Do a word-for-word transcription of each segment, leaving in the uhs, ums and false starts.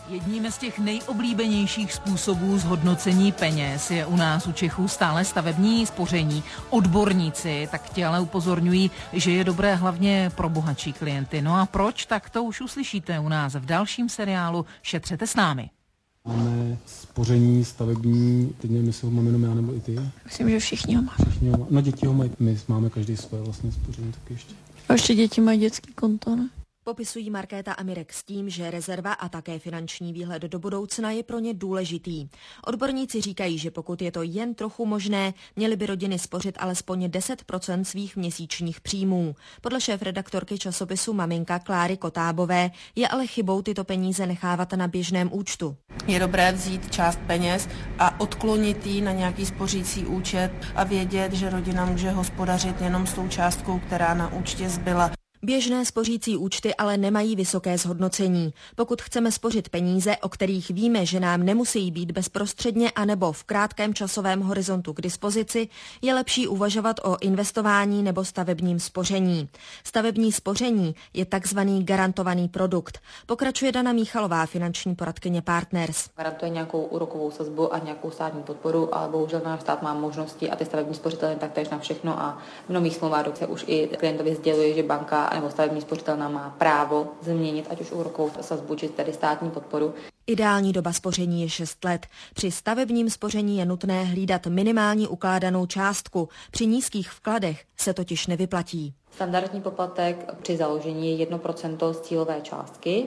Jedním z těch nejoblíbenějších způsobů zhodnocení peněz je u nás u Čechů stále stavební spoření. Odborníci tak ti ale upozorňují, že je dobré hlavně pro bohatší klienty. No a proč? Tak to už uslyšíte u nás v dalším seriálu Šetřete s námi. Máme spoření stavební, teď nevím, jestli ho mám jenom já nebo i ty. Myslím, že všichni ho máme. Všichni ho má. No děti ho mají, my máme každý svoje vlastní spoření taky ještě. A ještě děti mají dětský konto, ne? Popisují Markéta a Mirek s tím, že rezerva a také finanční výhled do budoucna je pro ně důležitý. Odborníci říkají, že pokud je to jen trochu možné, měly by rodiny spořit alespoň deset procent svých měsíčních příjmů. Podle šéfredaktorky časopisu Maminka Kláry Kotábové je ale chybou tyto peníze nechávat na běžném účtu. Je dobré vzít část peněz a odklonit ji na nějaký spořící účet a vědět, že rodina může hospodařit jenom s tou částkou, která na účtě zbyla. Běžné spořící účty ale nemají vysoké zhodnocení. Pokud chceme spořit peníze, o kterých víme, že nám nemusí být bezprostředně anebo v krátkém časovém horizontu k dispozici, je lepší uvažovat o investování nebo stavebním spoření. Stavební spoření je takzvaný garantovaný produkt. Pokračuje Dana Míchalová, finanční poradkyně Partners. Garantuje nějakou úrokovou sazbu a nějakou státní podporu, ale bohužel náš stát má možnosti a ty stavební spořitelé taktéž na všechno a v nových smlouvách se už i klientovi sděluje, že banka nebo stavební spořitelna má právo změnit ať už úrokovou sazbu, či tedy státní podporu. Ideální doba spoření je šest let. Při stavebním spoření je nutné hlídat minimální ukládanou částku. Při nízkých vkladech se totiž nevyplatí. Standardní poplatek při založení je jedno procento z cílové částky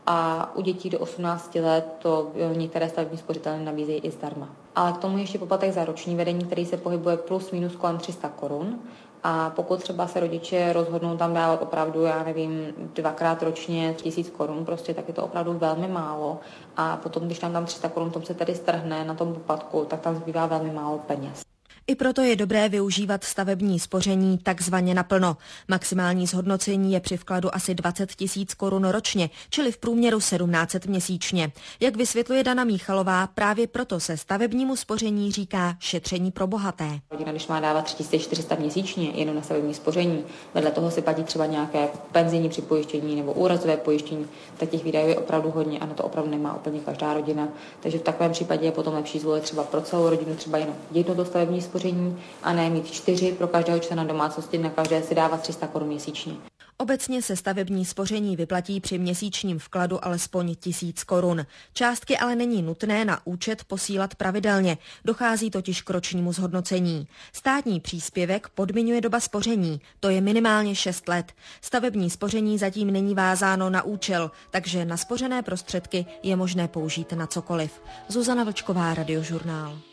a u dětí do osmnácti let to některé stavební spořitelny nabízejí i zdarma. Ale k tomu ještě poplatek za roční vedení, který se pohybuje plus minus kolem tři sta korun. A pokud třeba se rodiče rozhodnou tam dávat opravdu, já nevím, dvakrát ročně tisíc korun, prostě, tak je to opravdu velmi málo. A potom, když tam dám tři sta korun, tom se tedy strhne na tom poplatku, tak tam zbývá velmi málo peněz. I proto je dobré využívat stavební spoření takzvaně naplno. Maximální zhodnocení je při vkladu asi dvacet tisíc korun ročně, čili v průměru sedmnáct set měsíčně. Jak vysvětluje Dana Míchalová, právě proto se stavebnímu spoření říká šetření pro bohaté. Rodina, když má dávat tři tisíce čtyři sta měsíčně jenom na stavební spoření, vedle toho si platí třeba nějaké penzijní připojištění nebo úrazové pojištění, tak těch výdajů je opravdu hodně a na to opravdu nemá úplně každá rodina. Takže v takovém případě je potom lepší zvolit třeba pro celou rodinu třeba jenom jedno to stavební spoření a ne mít čtyři pro každého člena domácnosti, na každé si dávat tři sta korun měsíčně. Obecně se stavební spoření vyplatí při měsíčním vkladu alespoň tisíc korun. Částky ale není nutné na účet posílat pravidelně, dochází totiž k ročnímu zhodnocení. Státní příspěvek podmiňuje doba spoření, to je minimálně šest let. Stavební spoření zatím není vázáno na účel, takže naspořené prostředky je možné použít na cokoliv. Zuzana Vlčková, Radiožurnál.